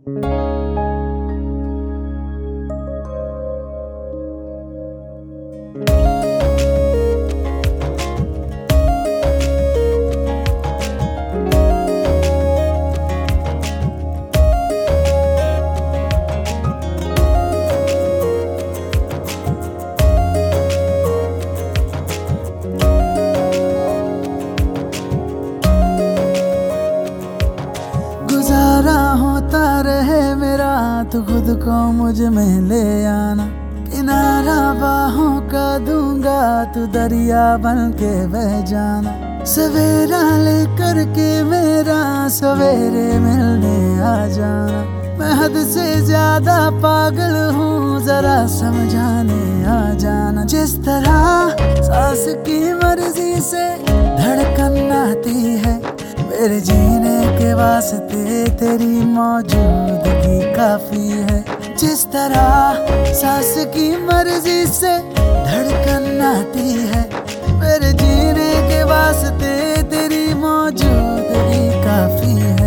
गुजारा होता रहे मेरा, तो खुद को मुझ में ले आना। किनारा बाहों का दूंगा, तू दरिया बन के बह जाना। सवेरा लेकर के मेरा सवेरे मिलने आ जाना। मैं हद से ज्यादा पागल हूँ, जरा समझाने आ जाना। जिस तरह सांस की मर्जी से धड़कन आती है, मेरे जीने के वास्ते तेरी मौजूदगी काफी है। जिस तरह सांस की मर्जी से धड़कन आती है, मेरे जीने के वास्ते तेरी मौजूदगी काफी है।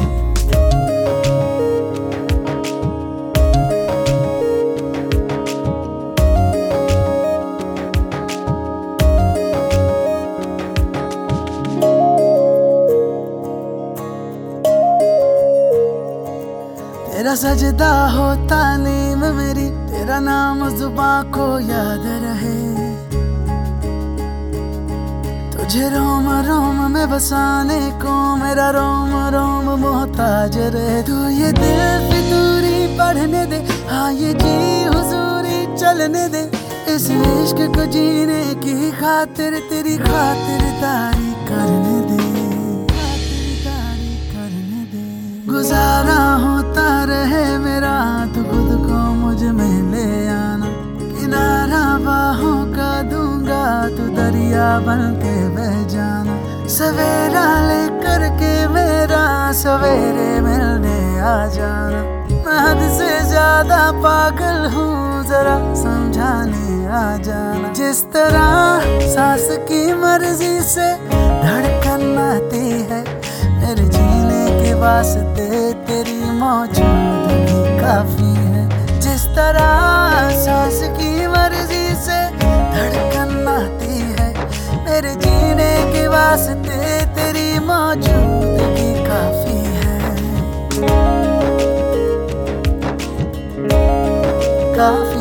तेरा सजदा हो तालीम मेरी, तेरा नाम जुबां को याद रहे। तुझे रोम रोम में बसाने को मेरा रोम रोम मोहताज रहे। तू ये दिल फितूरी पढ़ने दे, हाँ ये जी हुजूरी चलने दे। इस इश्क को जीने की खातिर तेरी खातिरदारी करने दे। गुजारा होता रहे मेरा, तो खुद को मुझ में ले आना। किनारा बाहों का दूंगा, तू दरिया बन के बह जाना। सवेरा लेकर के मेरा सवेरे मिलने आ जाना। मैं हद से ज्यादा पागल हूँ, जरा समझाने आ जाना। जिस तरह सांस की मर्जी से धड़कन आती है, मेरे जीने के वास्ते तेरी मौजूदगी काफी है। जिस तरह सांस की मर्जी से धड़कन आती है, मेरे जीने के वास्ते तेरी मौजूदगी काफी है। काफी